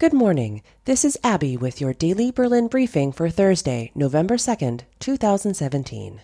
Good morning. This is Abby with your daily Berlin briefing for Thursday, November 2nd, 2017.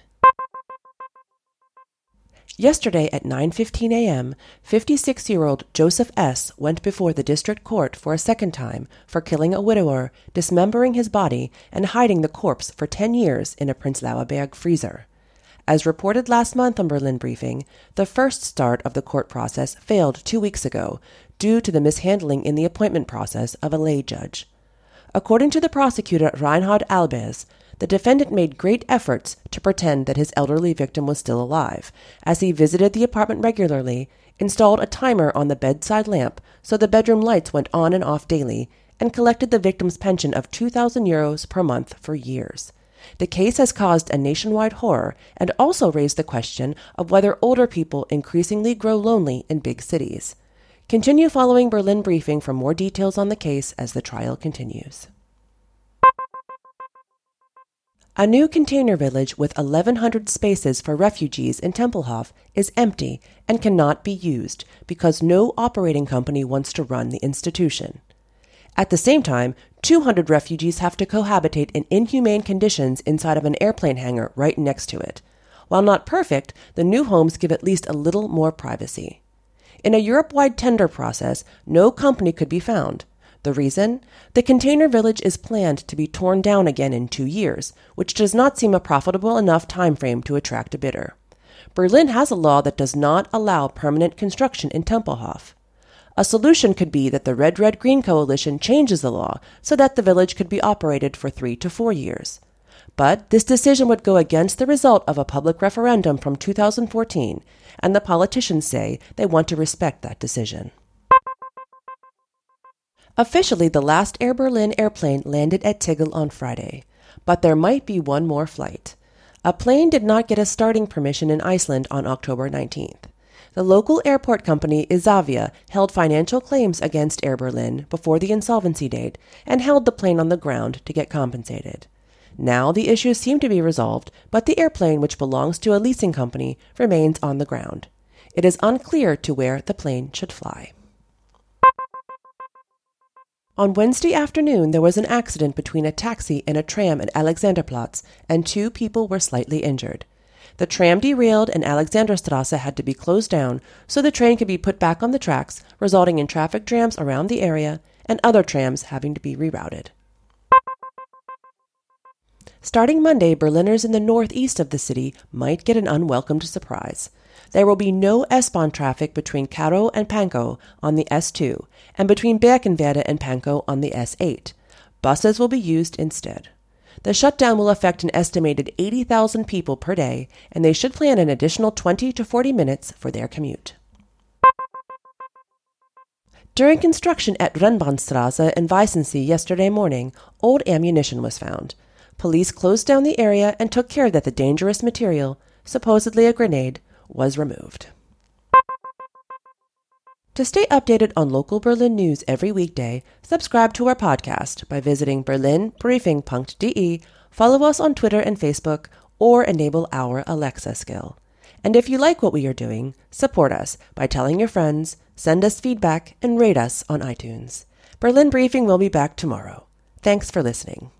Yesterday at 9:15 a.m., 56-year-old Joseph S. went before the district court for a second time for killing a widower, dismembering his body, and hiding the corpse for 10 years in a Prenzlauer Berg freezer. As reported last month on Berlin Briefing, the first start of the court process failed 2 weeks ago due to the mishandling in the appointment process of a lay judge. According to the prosecutor Reinhard Albers, the defendant made great efforts to pretend that his elderly victim was still alive, as he visited the apartment regularly, installed a timer on the bedside lamp so the bedroom lights went on and off daily, and collected the victim's pension of 2,000 euros per month for years. The case has caused a nationwide horror and also raised the question of whether older people increasingly grow lonely in big cities. Continue following Berlin Briefing for more details on the case as the trial continues. A new container village with 1,100 spaces for refugees in Tempelhof is empty and cannot be used because no operating company wants to run the institution. At the same time, 200 refugees have to cohabitate in inhumane conditions inside of an airplane hangar right next to it. While not perfect, the new homes give at least a little more privacy. In a Europe-wide tender process, no company could be found. The reason? The container village is planned to be torn down again in 2 years, which does not seem a profitable enough time frame to attract a bidder. Berlin has a law that does not allow permanent construction in Tempelhof. A solution could be that the Red-Red-Green coalition changes the law so that the village could be operated for 3 to 4 years. But this decision would go against the result of a public referendum from 2014, and the politicians say they want to respect that decision. Officially, the last Air Berlin airplane landed at Tegel on Friday, but there might be one more flight. A plane did not get a starting permission in Iceland on October 19th. The local airport company, Isavia, held financial claims against Air Berlin before the insolvency date and held the plane on the ground to get compensated. Now the issues seem to be resolved, but the airplane, which belongs to a leasing company, remains on the ground. It is unclear to where the plane should fly. On Wednesday afternoon, there was an accident between a taxi and a tram at Alexanderplatz, and 2 people were slightly injured. The tram derailed and Alexanderstrasse had to be closed down so the train could be put back on the tracks, resulting in traffic jams around the area and other trams having to be rerouted. Starting Monday, Berliners in the northeast of the city might get an unwelcomed surprise. There will be no S-Bahn traffic between Karow and Pankow on the S2 and between Berkenwerder and Pankow on the S8. Buses will be used instead. The shutdown will affect an estimated 80,000 people per day, and they should plan an additional 20 to 40 minutes for their commute. During construction at Rennbahnstrasse in Weissensee yesterday morning, old ammunition was found. Police closed down the area and took care that the dangerous material, supposedly a grenade, was removed. To stay updated on local Berlin news every weekday, subscribe to our podcast by visiting berlinbriefing.de, follow us on Twitter and Facebook, or enable our Alexa skill. And if you like what we are doing, support us by telling your friends, send us feedback, and rate us on iTunes. Berlin Briefing will be back tomorrow. Thanks for listening.